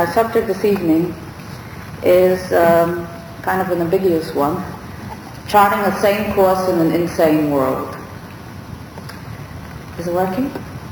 Our subject this evening is kind of an ambiguous one, charting a sane course in an insane world. Is it working?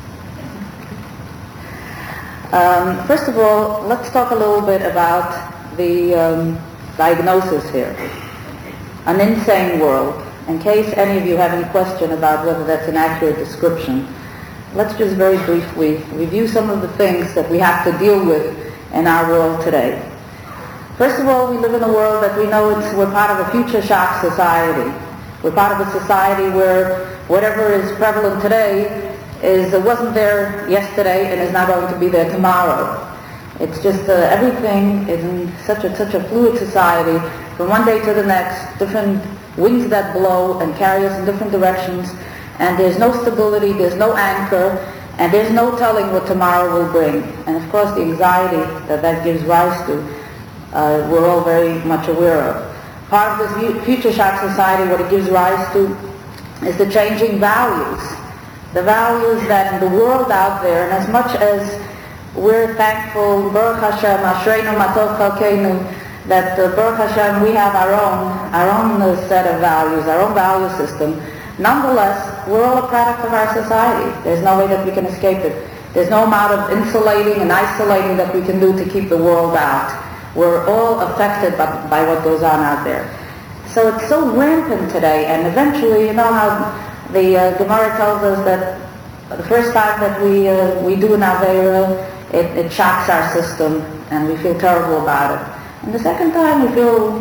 First of all, let's talk a little bit about the diagnosis here. An insane world. In case any of you have any question about whether that's an accurate description, let's just very briefly review some of the things that we have to deal with in our world today. First of all, we live in a world that we know we're part of a future shock society. We're part of a society where whatever is prevalent today wasn't there yesterday and is not going to be there tomorrow. It's just everything is in such a fluid society. From one day to the next, different winds that blow and carry us in different directions, and there's no stability, there's no anchor, and there's no telling what tomorrow will bring. And of course the anxiety that gives rise to, we're all very much aware of. Part of this future shock society, what it gives rise to is the changing values. The values that in the world out there, and as much as we're thankful, Baruch Hashem, Ashreinu Matov Chalkeinu, that Baruch Hashem, we have our own set of values, our own value system. Nonetheless, we're all a product of our society. There's no way that we can escape it. There's no amount of insulating and isolating that we can do to keep the world out. We're all affected by what goes on out there. So it's so rampant today, and eventually, you know how the Gemara tells us that the first time that we do an Aveira, it shocks our system, and we feel terrible about it. And the second time we feel,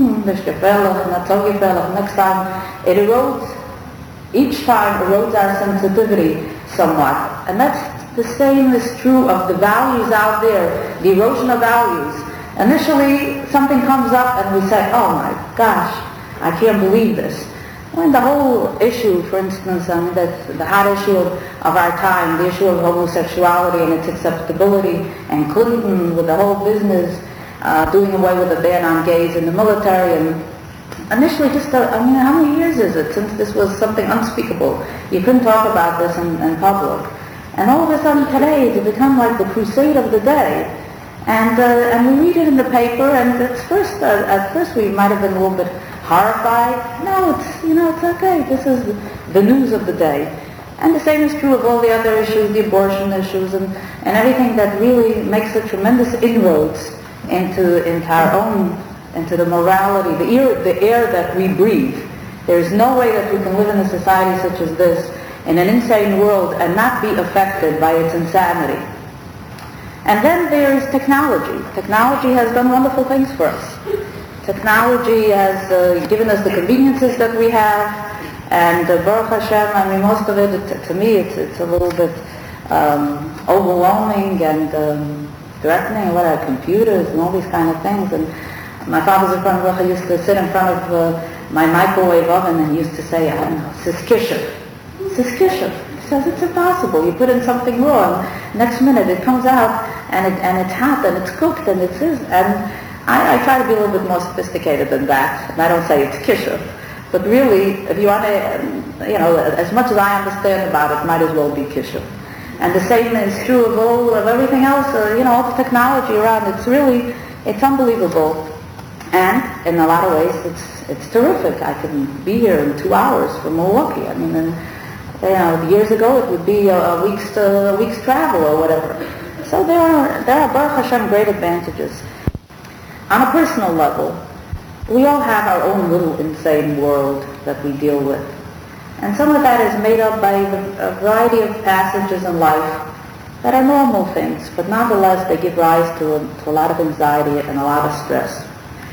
not so gefällig. Next time it erodes, each time erodes our sensitivity somewhat. And that's the same is true of the values out there, the erosion of values. Initially something comes up and we say, oh my gosh, I can't believe this. When the whole issue, for instance, that's the hot issue of our time, the issue of homosexuality and its acceptability, and Clinton with the whole business, doing away with the ban on gays in the military, and initially how many years is it since this was something unspeakable? You couldn't talk about this in public. And all of a sudden today it's become like the crusade of the day. And we read it in the paper, and at first we might have been a little bit horrified. No, it's okay. This is the news of the day. And the same is true of all the other issues, the abortion issues, and everything that really makes a tremendous inroads into our own, into the morality, the air that we breathe. There's no way that we can live in a society such as this, in an insane world, and not be affected by its insanity. And then there's technology. Technology has done wonderful things for us. Technology has given us the conveniences that we have, and Baruch Hashem, most of it, to me, it's a little bit overwhelming and threatening. What are computers and all these kind of things? And my father's friend Racha used to sit in front of my microwave oven and used to say, Siskishev. Siskishev. He says it's impossible. You put in something raw, and next minute it comes out and it's hot and it's cooked and it's this. And I try to be a little bit more sophisticated than that, and I don't say it's kishev. But really, if you want to, as much as I understand about it, might as well be kishev. And the same is true of everything else, all the technology around. It's unbelievable. And in a lot of ways, it's terrific. I can be here in 2 hours from Milwaukee. Years ago it would be a week's travel or whatever. So there are Baruch Hashem great advantages. On a personal level, we all have our own little insane world that we deal with. And some of that is made up by a variety of passages in life that are normal things, but nonetheless they give rise to a lot of anxiety and a lot of stress.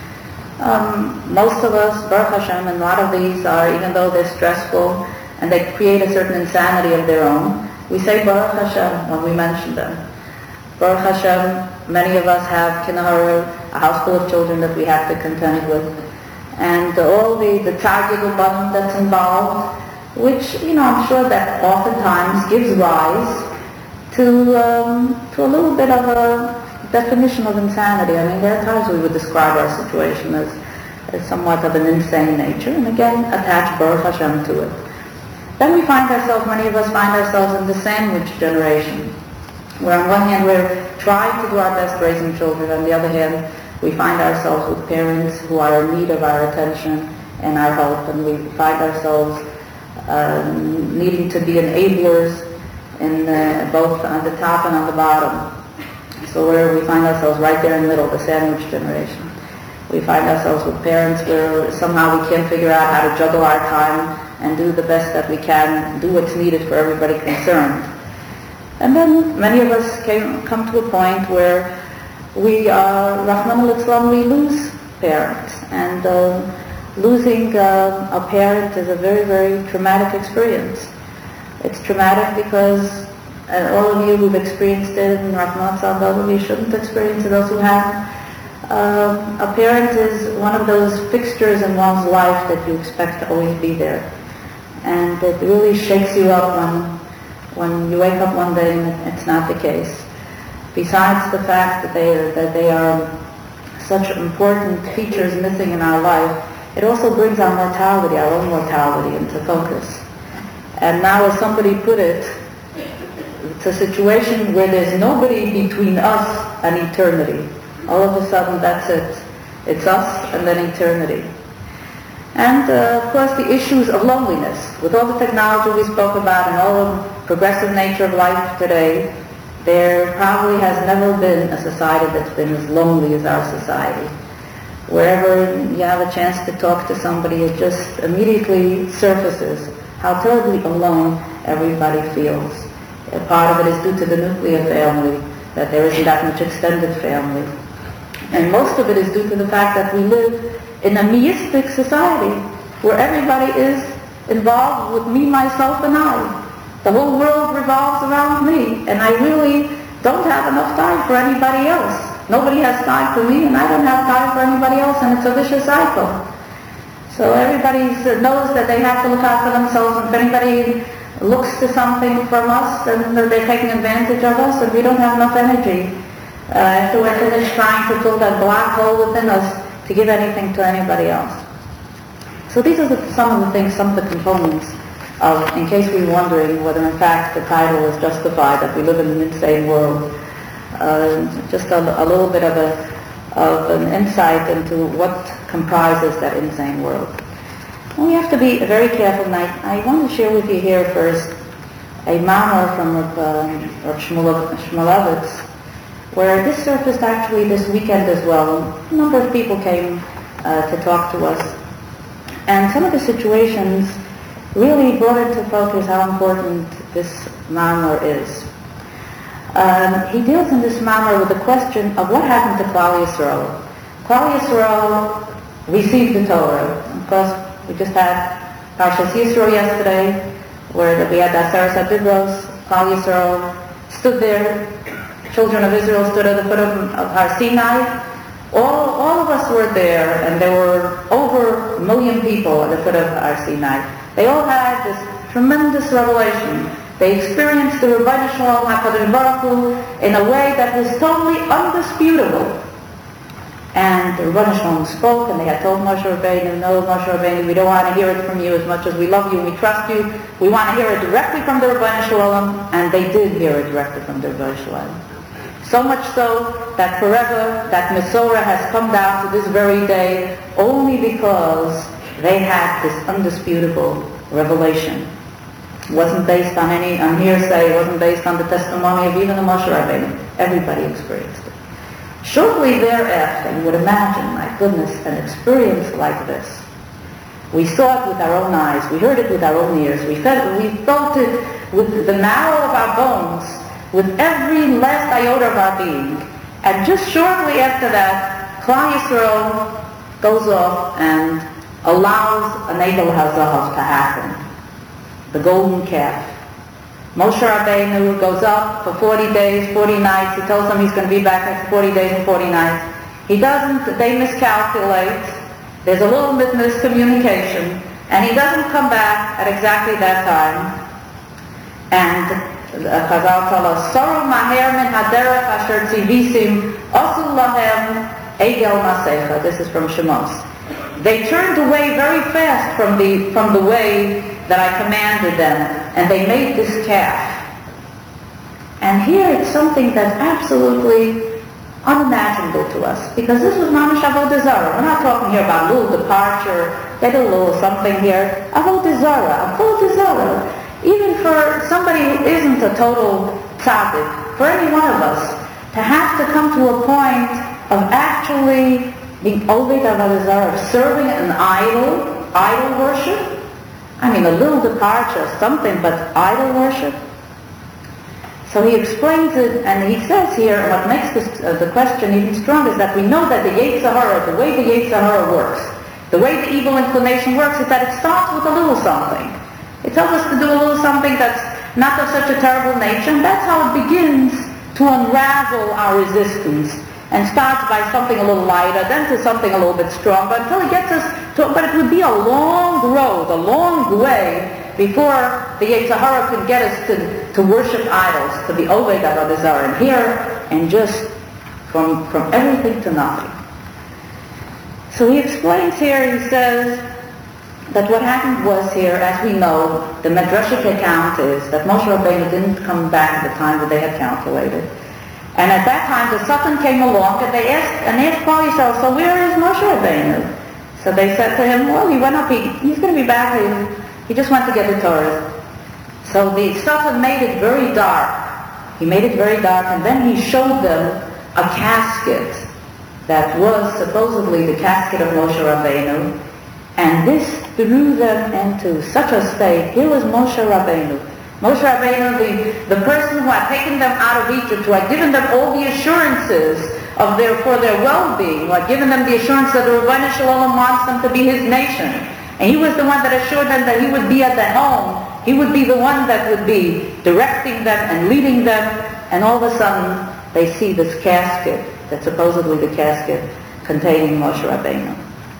Most of us, Baruch Hashem, and a lot of these are, even though they're stressful and they create a certain insanity of their own, we say Baruch Hashem when we mention them. Baruch Hashem, many of us have kinahara, a house full of children that we have to contend with, and all the target button that's involved, which, I'm sure that oftentimes gives rise to a little bit of a definition of insanity. There are times we would describe our situation as somewhat of an insane nature, and again, attach Baruch Hashem to it. Then we find ourselves, many of us find ourselves in the sandwich generation. where on one hand we're trying to do our best raising children, on the other hand we find ourselves with parents who are in need of our attention and our help, and we find ourselves needing to be enablers in both on the top and on the bottom. So where we find ourselves right there in the middle, the sandwich generation. We find ourselves with parents where somehow we can't figure out how to juggle our time and do the best that we can, do what's needed for everybody concerned. And then many of us come to a point where we, Rahman al-Islam, we lose parents. And losing a parent is a very, very traumatic experience. It's traumatic because all of you who've experienced it, and Rahman al-Islam, you shouldn't experience it, those who have. A parent is one of those fixtures in one's life that you expect to always be there. And it really shakes you up when you wake up one day and it's not the case. Besides the fact that they are such important features missing in our life, it also brings our mortality, our own mortality, into focus. And now, as somebody put it, it's a situation where there's nobody between us and eternity. All of a sudden, that's it. It's us and then eternity. And of course, the issues of loneliness. With all the technology we spoke about and all the progressive nature of life today, there probably has never been a society that's been as lonely as our society. Wherever you have a chance to talk to somebody, it just immediately surfaces how terribly alone everybody feels. A part of it is due to the nuclear family, that there isn't that much extended family. And most of it is due to the fact that we live in a meistic society where everybody is involved with me, myself, and I. The whole world revolves around me, and I really don't have enough time for anybody else. Nobody has time for me, and I don't have time for anybody else, and it's a vicious cycle. So everybody knows that they have to look out for themselves, and if anybody looks to something from us, then they're taking advantage of us, and we don't have enough energy after we're finished trying to fill that black hole within us to give anything to anybody else. So these are some of the things, some of the components of, in case we were wondering whether in fact the title is justified, that we live in an insane world. Just a little bit of an insight into what comprises that insane world. And we have to be very careful, and I want to share with you here first a mamar from Rav Shmulevitz, where this surfaced actually this weekend as well. A number of people came to talk to us, and some of the situations really brought into focus how important this mamar is. He deals in this mamar with the question of what happened to Klal Yisrael. Klal Yisrael received the Torah. Of course, we just had Parshas Yisro yesterday, where we had Aseres HaDibros. Klal Yisrael stood there. Children of Israel stood at the foot of Har Sinai. All of us were there, and there were over 1 million people at the foot of Har Sinai. They all had this tremendous revelation. They experienced the Rebbeinu Shalom HaKadosh Baruch Hu in a way that was totally undisputable. And the Rebbeinu Shalom spoke, and they had told Moshe Rabbeinu, no, Moshe Rabbeinu, we don't want to hear it from you as much as we love you and we trust you. We want to hear it directly from the Rebbeinu Shalom, and they did hear it directly from the Rebbeinu Shalom. So much so that forever that Mesorah has come down to this very day only because they had this undisputable revelation. It wasn't based on hearsay, it wasn't based on the testimony of even the Moshe Rabbeinu. Everybody experienced it. Shortly thereafter, you would imagine, my goodness, an experience like this. We saw it with our own eyes, we heard it with our own ears, we felt it with the marrow of our bones, with every last iota of our being. And just shortly after that, Klal Yisrael goes off and allows an Egel HaZahav to happen, the golden calf. Moshe Rabbeinu goes up for 40 days, 40 nights. He tells them he's going to be back after 40 days and 40 nights. He doesn't, they miscalculate. There's a little bit miscommunication. And he doesn't come back at exactly that time. And Chazal tell us, Soru maher min haderech asher tzivisim osu lahem egel masecha. This is from Shemos. They turned away very fast from the way that I commanded them, and they made this calf. And here it's something that's absolutely unimaginable to us, because this was Mamash Avodah Zarah. We're not talking here about a little departure, get a little something here. Avodah Zarah. Even for somebody who isn't a total tzaddik, for any one of us, to have to come to a point of actually being Oved Avodah Zarah, of serving an idol worship. I mean, a little departure, something, but idol worship. So he explains it, and he says here, what makes this, the question even stronger is that we know that the Yetzer Hara, the way the Yetzer Hara works, the way the evil inclination works, is that it starts with a little something. It tells us to do a little something that's not of such a terrible nature, and that's how it begins to unravel our resistance, and starts by something a little lighter, then to something a little bit stronger, until it gets us to, but it would be a long road, a long way, before the Yetzer Hara could get us to worship idols, to be Oved Avodah Zarah, and here, and just from everything to nothing. So he explains here, he says that what happened was here, as we know, the Midrashic account is that Moshe Rabbeinu didn't come back at the time that they had calculated. And at that time, the Satan came along, and they asked Klal Yisrael, so where is Moshe Rabbeinu? So they said to him, well, he went up, he's going to be back, he just went to get the Torah. So the Satan made it very dark. He made it very dark, and then he showed them a casket that was supposedly the casket of Moshe Rabbeinu, and this threw them into such a state. Here was Moshe Rabbeinu. Moshe Rabbeinu, the person who had taken them out of Egypt, who had given them all the assurances for their well-being, who had given them the assurance that the Rebbeinu Shalom wants them to be his nation. And he was the one that assured them that he would be at the helm. He would be the one that would be directing them and leading them. And all of a sudden, they see this casket, that's supposedly the casket containing Moshe Rabbeinu.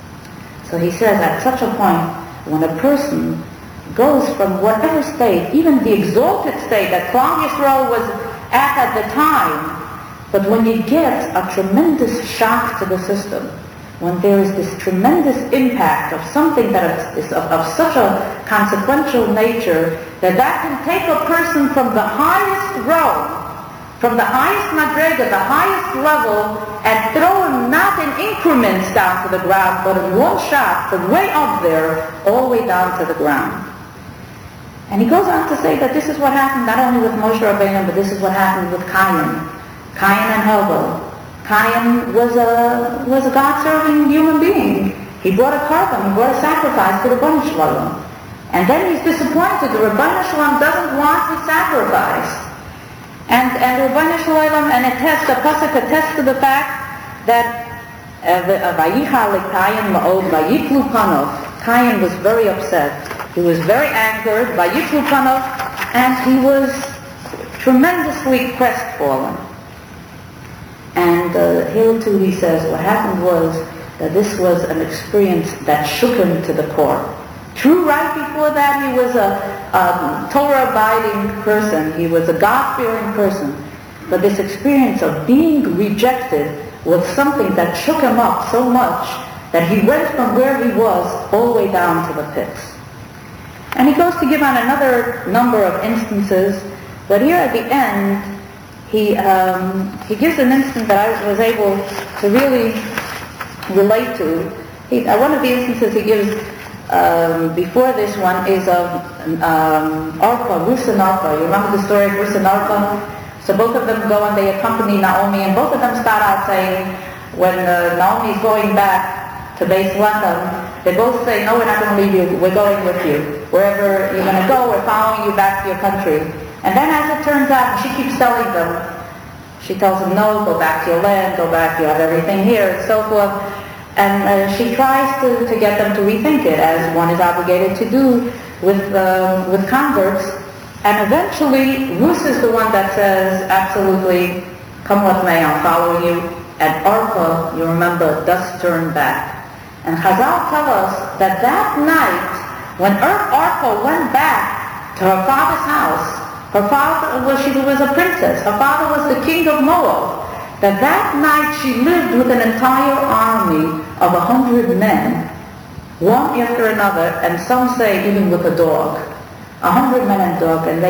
So he says, at such a point, when a person goes from whatever state, even the exalted state that Klal Yisrael was at the time, but when you get a tremendous shock to the system, when there is this tremendous impact of something that is of such a consequential nature, that can take a person from the highest row, from the highest madrega, the highest level, and throw him not in increments down to the ground, but in one shot, from way up there, all the way down to the ground. And he goes on to say that this is what happened not only with Moshe Rabbeinu, but this is what happened with Cain and Hevel. Cain was a God-serving human being. He brought a carbon, he brought a sacrifice to the Rebbeinu Shalom. And then he's disappointed. The Rebbeinu Shalom doesn't want his sacrifice. And the Rebbeinu Shalom, and the pasuk attests to the fact that Cain was very upset. He was very angered, and he was tremendously crestfallen. And here too he says what happened was that this was an experience that shook him to the core. True, right before that he was a Torah-abiding person, he was a God-fearing person, but this experience of being rejected was something that shook him up so much that he went from where he was all the way down to the pits. And he goes to give on another number of instances, but here at the end he gives an instance that I was able to really relate to. One of the instances he gives before this one is of Orpah, Ruth and Orpah. You remember the story of Ruth and Orpah? So both of them go and they accompany Naomi, and both of them start out saying, when Naomi is going back to Beis Lechem, they both say, no, we're not going to leave you, we're going with you. Wherever you're going to go, we're following you back to your country. And then as it turns out, she keeps telling them, she tells them, no, go back to your land, go back, you have everything here, and so forth. And she tries to get them to rethink it, as one is obligated to do with converts. And eventually, Ruth is the one that says, absolutely, come what may, I'm following you. And Orpah, you remember, does turn back. And Chazal tell us that night, when Orpah went back to her father's house, her father was a princess, her father was the king of Moab, that night she lived with an entire army of 100 men, one after another, and some say even with a dog. 100 men and dog, and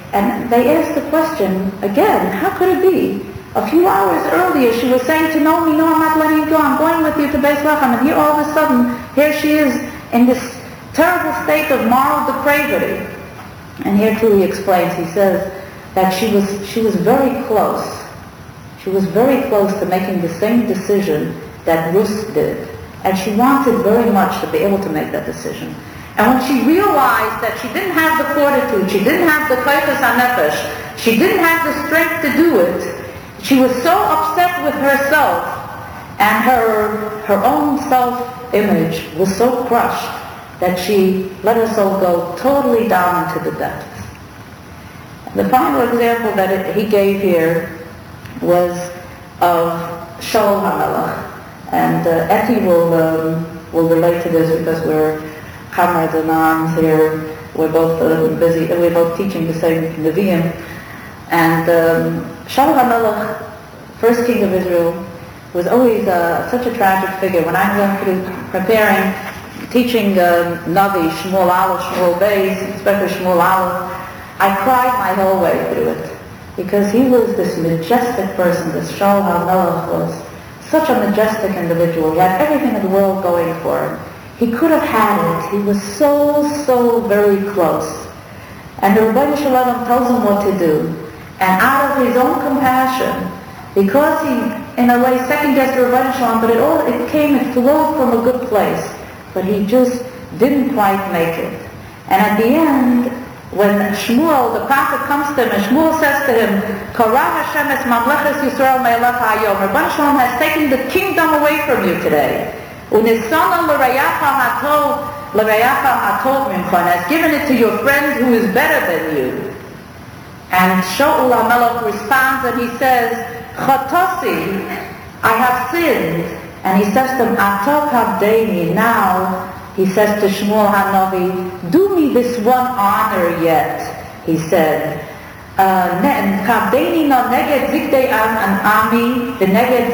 And they asked the question again, how could it be? A few hours earlier she was saying to Naomi, no, I'm not letting you go, I'm going with you to Beis Lechem. And here all of a sudden, here she is in this terrible state of moral depravity. And here too he explains, he says that she was very close. She was very close to making the same decision that Ruth did. And she wanted very much to be able to make that decision. And when she realized that she didn't have the fortitude, she didn't have the koyches hanefesh, she didn't have the strength to do it, she was so upset with herself, and her own self-image was so crushed that she let her soul go totally down into the depths. The final example that he gave here was of Shaul HaMelech, and Eti will relate to this because we're comrades in arms here. We're both busy. We're both teaching the same Nevi'im. And Shaul HaMelech, first king of Israel, was always such a tragic figure. When I went through preparing, teaching Navi, Shmuel Aleph, Shmuel Beis, especially Shmuel Aleph, I cried my whole way through it. Because he was this majestic person, this Shaul HaMelech was such a majestic individual. He had everything in the world going for him. He could have had it. He was so very close. And the Rebbeinu Shalom tells him what to do. And out of his own compassion, because he, in a way, second-guessed the Rebbeinu Shalom, but it flowed from a good place. But he just didn't quite make it. And at the end, when Shmuel, the prophet, comes to him, and Shmuel says to him, Korah Hashem es mamleches Yisrael me'elecha hayom. Rebbeinu Shalom has taken the kingdom away from you today. Unisana l'reyacha hatov mincha, and has given it to your friend who is better than you. And Shaul HaMelech responds and he says, Chatasi, I have sinned. And he says to him, Atok habdeini, now, he says to Shmuel HaNavi, do me this one honor yet, he said. Habdeini no neged zikdei ami, the neged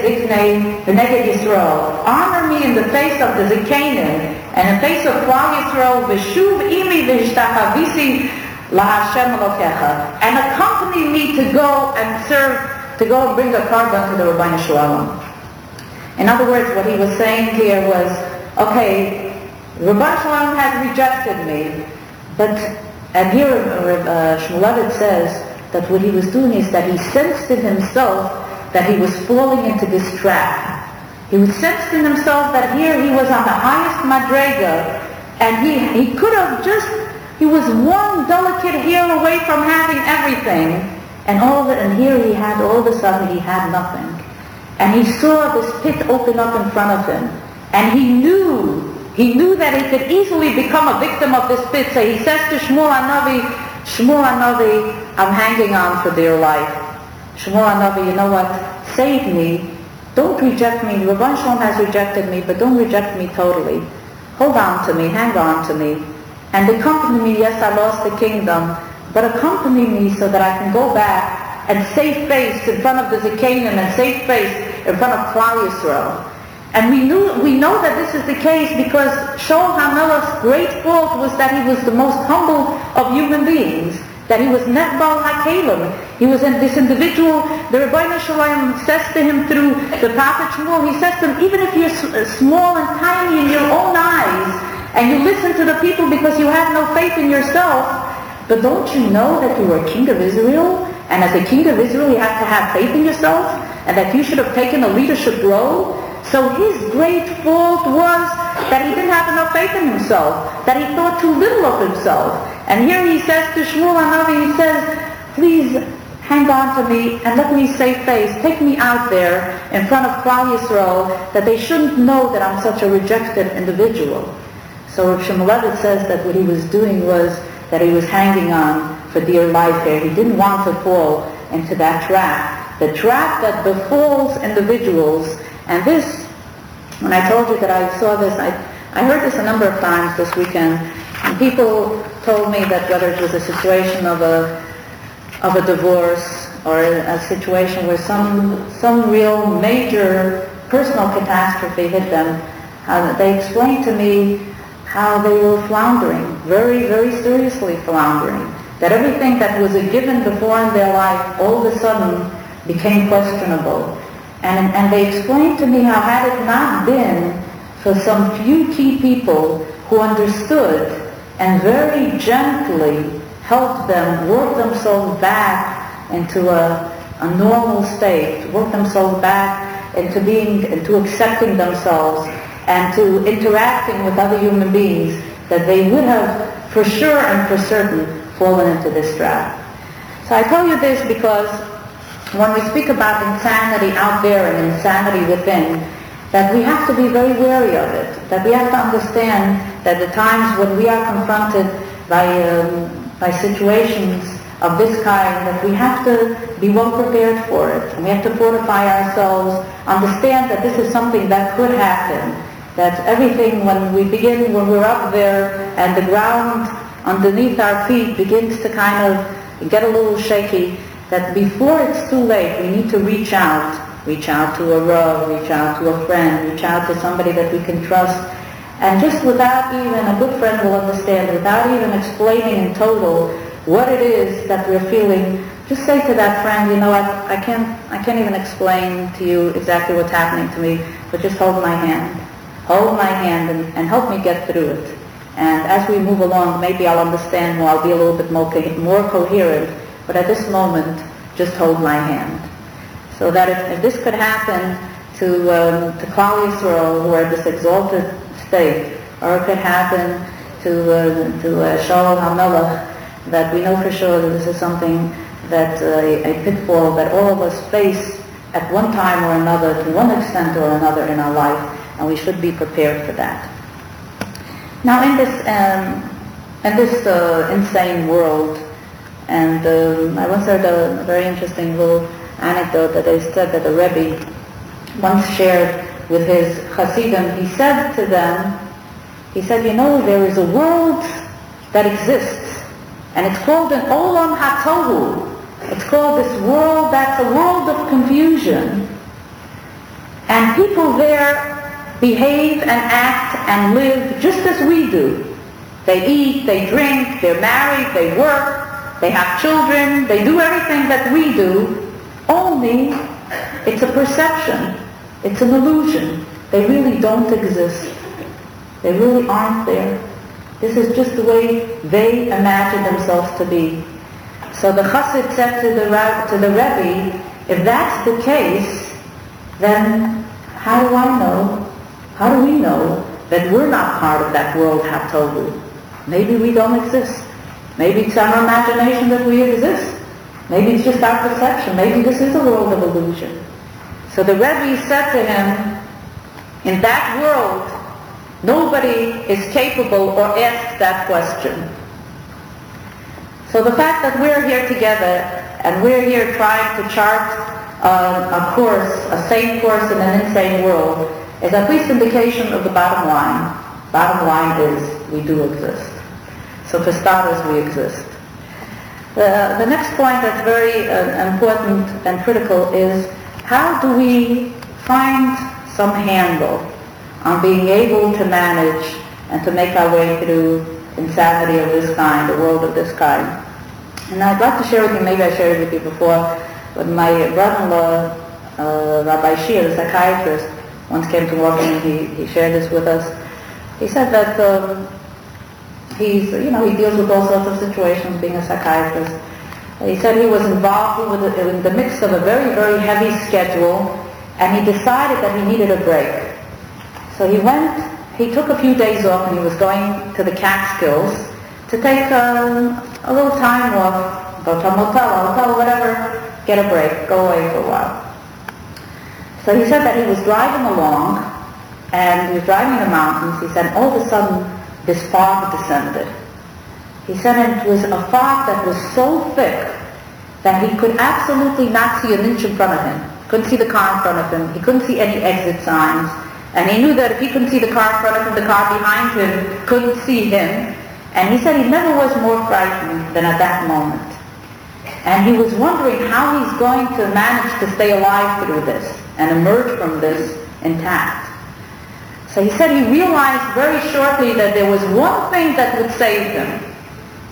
Yisrael. Honor me in the face of the Zikanim, and in the face of Klal Yisrael, v'shuv imi v'hishtachavisi laHashem Elokecha, and accompany me to go and serve, to go and bring a carbon to the Rebbeinu Shalom. In other words, what he was saying here was, okay, Rebbeinu Shalom has rejected me, and here Shmulevitz says that what he was doing is that he sensed in himself that he was falling into this trap. He sensed in himself that here he was on the highest madrega, and he could have he was one delicate hair away from having everything, and here he had, all of a sudden he had nothing. And he saw this pit open up in front of him, and he knew that he could easily become a victim of this pit. So he says to Shmuel HaNavi, I'm hanging on for dear life. Shmuel HaNavi, you know what? Save me. Don't reject me. Rebbeinu Shalom has rejected me, but don't reject me totally. Hold on to me, hang on to me. And accompany me, yes, I lost the kingdom, but accompany me so that I can go back and save face in front of the Zikanim and save face in front of Klal Yisrael. And we know that this is the case because Shaul HaMelech's great fault was that he was the most humble of human beings, that he was Nechbal HaKelim. He was this individual. The Rebbeinu Shalom says to him through the prophet Shmuel, he says to him, even if you're small and tiny in your own eyes, and you listen to the people because you have no faith in yourself, but don't you know that you are king of Israel? And as a king of Israel, you have to have faith in yourself, and that you should have taken a leadership role. So his great fault was that he didn't have enough faith in himself, that he thought too little of himself. And here he says to Shmuel HaNavi, he says, please hang on to me and let me save face. Take me out there in front of Klal Yisrael, that they shouldn't know that I'm such a rejected individual. So Rav Shmulevitz says that what he was doing was that he was hanging on for dear life here. He didn't want to fall into that trap, the trap that befalls individuals. And this, when I told you that I saw this, I heard this a number of times this weekend, and people told me that whether it was a situation of a divorce or a situation where some real major personal catastrophe hit them, they explained to me how they were floundering, very, very seriously floundering. that everything that was a given before in their life all of a sudden became questionable. And they explained to me how had it not been for some few key people who understood and very gently helped them work themselves back into a normal state, work themselves back into accepting themselves and to interacting with other human beings, that they would have for sure and for certain fallen into this trap. So I tell you this because when we speak about insanity out there and insanity within, that we have to be very wary of it, that we have to understand that the times when we are confronted by situations of this kind, that we have to be well prepared for it, and we have to fortify ourselves, understand that this is something that could happen, that everything when we're up there and the ground underneath our feet begins to kind of get a little shaky, that before it's too late we need to reach out to a Rav, reach out to a friend, reach out to somebody that we can trust, and just without even, a good friend will understand, without even explaining in total what it is that we're feeling, just say to that friend, you know, I can't even explain to you exactly what's happening to me, but just hold my hand. Hold my hand and help me get through it. And as we move along, maybe I'll understand more, I'll be a little bit more coherent, but at this moment, just hold my hand. So that if this could happen to Klal Yisrael, who are in this exalted state, or it could happen to Shaul HaMelech, that we know for sure that this is something that a pitfall that all of us face at one time or another, to one extent or another in our life, and we should be prepared for that. Now in this insane world, and I once heard a very interesting little anecdote that they said that the Rebbe once shared with his Hasidim. He said to them, he said, you know, there is a world that exists, and it's called an Olam HaTohu. It's called this world that's a world of confusion. And people there behave and act and live just as we do. They eat, they drink, they're married, they work, they have children, they do everything that we do, only it's a perception, it's an illusion. They really don't exist. They really aren't there. This is just the way they imagine themselves to be. So the Chassid said to the Rebbe, if that's the case, then how do we know that we're not part of that world HaTohu? Maybe we don't exist. Maybe it's our imagination that we exist. Maybe it's just our perception. Maybe this is a world of illusion. So the Rebbe said to him, in that world, nobody is capable or asked that question. So the fact that we're here together and we're here trying to chart a course, a sane course in an insane world, is at least indication of the bottom line. Bottom line is we do exist. So for starters, we exist. The next point that's very important and critical is how do we find some handle on being able to manage and to make our way through insanity of this kind, a world of this kind. And I'd like to share with you, maybe I shared it with you before, but my brother-in-law, Rabbi Shir, the psychiatrist, once came to work and he shared this with us. He said that he deals with all sorts of situations being a psychiatrist. He said he was involved in the midst of a very, very heavy schedule, and he decided that he needed a break. So he took a few days off, and he was going to the Catskills to take a little time off, go to a hotel, whatever, get a break, go away for a while. So he said that he was driving along, and he was driving in the mountains. He said all of a sudden this fog descended. He said it was a fog that was so thick that he could absolutely not see an inch in front of him. Couldn't see the car in front of him. He couldn't see any exit signs. And he knew that if he couldn't see the car in front of him, the car behind him couldn't see him. And he said he never was more frightened than at that moment. And he was wondering how he's going to manage to stay alive through this and emerge from this intact. So he said he realized very shortly that there was one thing that would save him.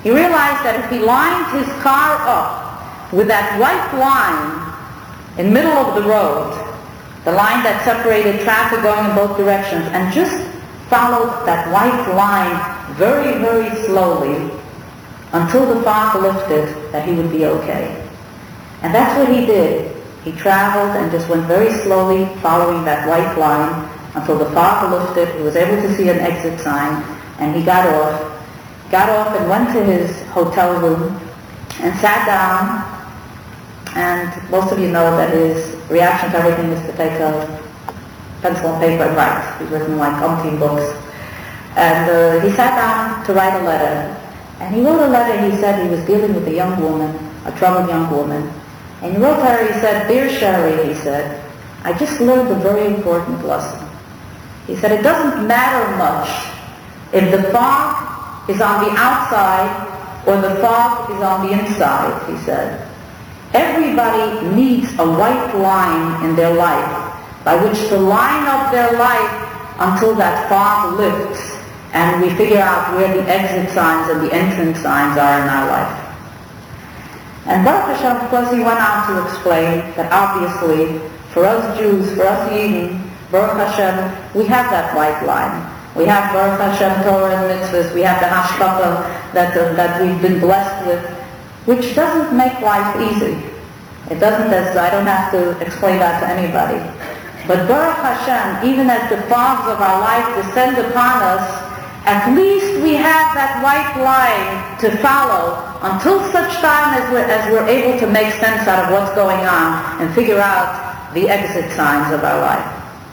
he realized that if he lined his car up with that white line in the middle of the road, the line that separated traffic going in both directions, and just followed that white line very, very slowly until the fog lifted, that he would be okay. And that's what he did. He traveled and just went very slowly following that white line until the fog lifted. He was able to see an exit sign, and he got off and went to his hotel room and sat down. And most of you know that his reaction to everything is to take a pencil and paper and write. He's written like umpteen books. And he sat down to write a letter. And he wrote a letter. He said he was dealing with a young woman, a troubled young woman. And he wrote to her, he said, "Dear Sherry," he said, "I just learned a very important lesson." He said, "It doesn't matter much if the fog is on the outside or the fog is on the inside," he said. "Everybody needs a white line in their life by which to line up their life until that fog lifts and we figure out where the exit signs and the entrance signs are in our life." And Baruch Hashem, of course, he went on to explain that obviously for us Jews, for us Yidden, Baruch Hashem, we have that white line. We have Baruch Hashem, Torah and mitzvahs. We have the hashkafa that we've been blessed with, which doesn't make life easy. It doesn't, as I don't have to explain that to anybody. But Baruch Hashem, even as the fogs of our life descend upon us, at least we have that white line to follow until such time as we're able to make sense out of what's going on and figure out the exit signs of our life.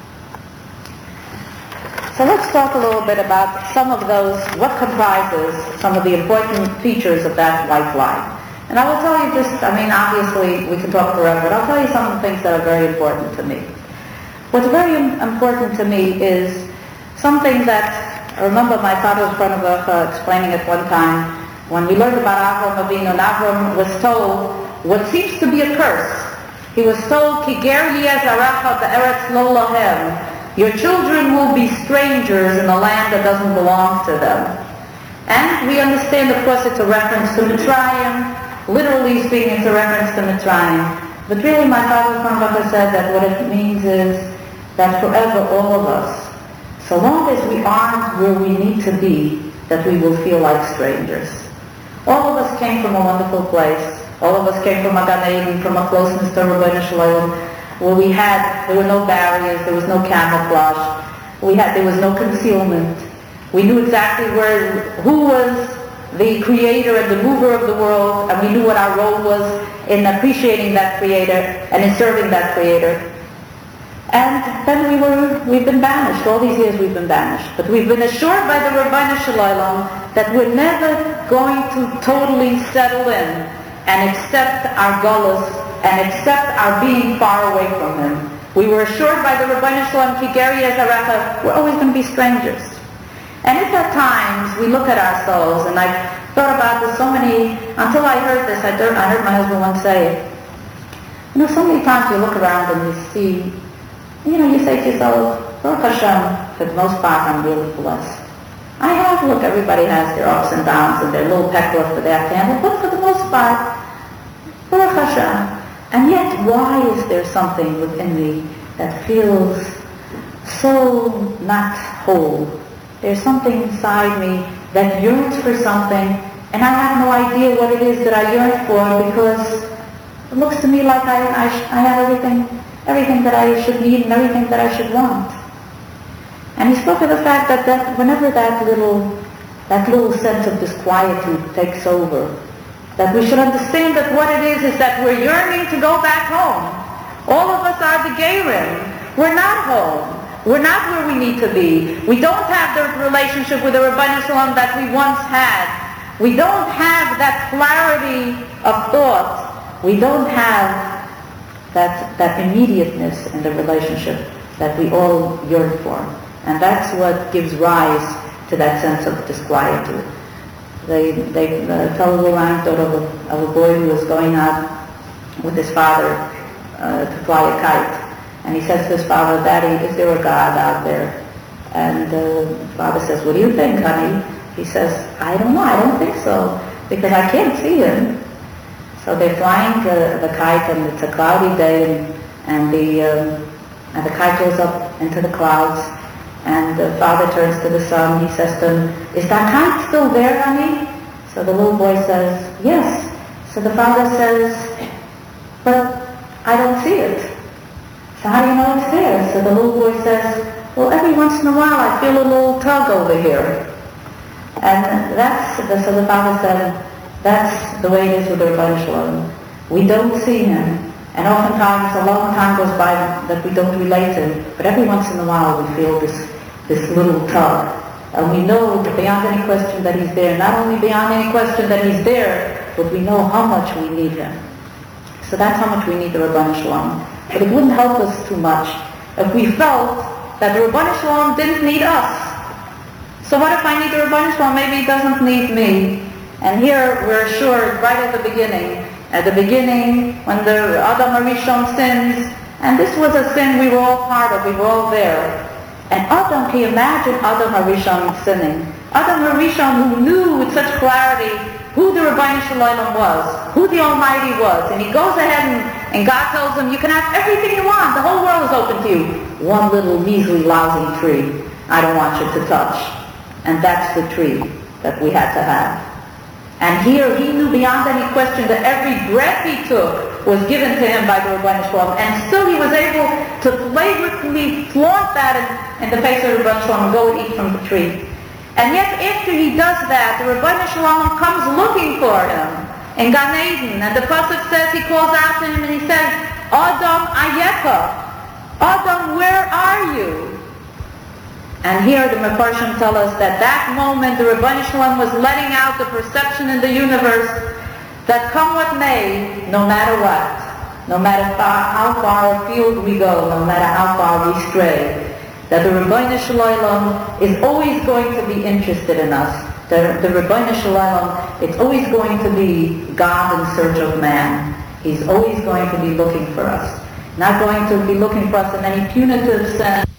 So let's talk a little bit about some of those, what comprises some of the important features of that white line. And I will tell you just, obviously we can talk forever, but I'll tell you some of the things that are very important to me. What's very important to me is something that I remember my father's friend of explaining at one time when we learned about Avram Avinu, and Avram was told what seems to be a curse. He was told, "Ki ger yezarecha be'eretz lo lahem," your children will be strangers in a land that doesn't belong to them. And we understand, of course, it's a reference to Mitzrayim. Literally speaking, it's a reference to Mitzrayim. But really, my father's friend said that what it means is that forever all of us, so long as we aren't where we need to be, that we will feel like strangers. All of us came from a wonderful place. All of us came from a Gan Eden, from a closeness to Rabbeinu Shalom, where there were no barriers, there was no camouflage, there was no concealment. We knew exactly who was the creator and the mover of the world, and we knew what our role was in appreciating that creator and in serving that creator. And then we've been banished. All these years we've been banished. But we've been assured by the Rabbeinu Shalom that we're never going to totally settle in and accept our gullus and accept our being far away from Him. We were assured by the Rabbeinu Shalom, Ki ger yezarecha, we're always going to be strangers. And if at times we look at ourselves, and I've thought about this until I heard this, I heard my husband once say it. So many times you look around and you see, you say to yourself, Baruch Hashem, for the most part, I'm really blessed. Look, everybody has their ups and downs and their little peckler for their family, but for the most part, Baruch Hashem. And yet, why is there something within me that feels so not whole? There's something inside me that yearns for something, and I have no idea what it is that I yearn for, because it looks to me like I have everything that I should need and everything that I should want. And he spoke of the fact that whenever that little sense of disquietude takes over, that we should understand that what it is that we're yearning to go back home. All of us are the Gerim. We're not home. We're not where we need to be. We don't have the relationship with the Rabbeinu Shalom that we once had. We don't have that clarity of thought. We don't have that immediateness in the relationship that we all yearn for. And that's what gives rise to that sense of disquietude. They tell a little anecdote of a boy who was going out with his father to fly a kite. And he says to his father, "Daddy, is there a God out there?" And the father says, "What do you think, honey?" He says, "I don't know, I don't think so." because I can't see him. So they're flying the kite, and it's a cloudy day, and the kite goes up into the clouds, and the father turns to the son. He says to him, "Is that kite still there, honey?" So the little boy says, "Yes." So the father says, "But I don't see it." So how do you know it's there? So the little boy says, "Well, every once in a while I feel a little tug over here." And so the father said, that's the way it is with the Rebbeinu Shalom. We don't see him, and oftentimes a long time goes by that we don't relate to him, but every once in a while we feel this little tug. And we know that beyond any question that he's there, not only beyond any question that he's there, but we know how much we need him. So that's how much we need the Rebbeinu Shalom. But it wouldn't help us too much if we felt that the Rebbeinu Shalom didn't need us. So what if I need the Rebbeinu Shalom? Maybe he doesn't need me. And here we're assured right at the beginning when the Adam HaRishon sins, and this was a sin we were all part of, we were all there. And Adam, can you imagine Adam HaRishon sinning? Adam HaRishon, who knew with such clarity who the Rebbeinu Shalom was, who the Almighty was, and he goes ahead and God tells him, you can have everything you want, the whole world is open to you. One little measly lousy tree, I don't want you to touch. And that's the tree that we had to have. And here he knew beyond any question that every breath he took was given to him by the Rebbeinu Shalom, and still he was able to flagrantly flaunt that in the face of the Rebbeinu Shalom and go and eat from the tree. And yet after he does that, the Rebbeinu Shalom comes looking for him in Gan Eden, and the Pasuk says, he calls out to him and he says, Adam Ayeka, Adam, where are you? And here the Mefarshim tell us that moment the Rebbeinu Shalom was letting out the perception in the universe that come what may, no matter what, no matter how far afield we go, no matter how far we stray, that the Rebbeinu Shalom is always going to be interested in us. The Rebbeinu Shalom, it's always going to be God in search of man. He's always going to be looking for us. Not going to be looking for us in any punitive sense.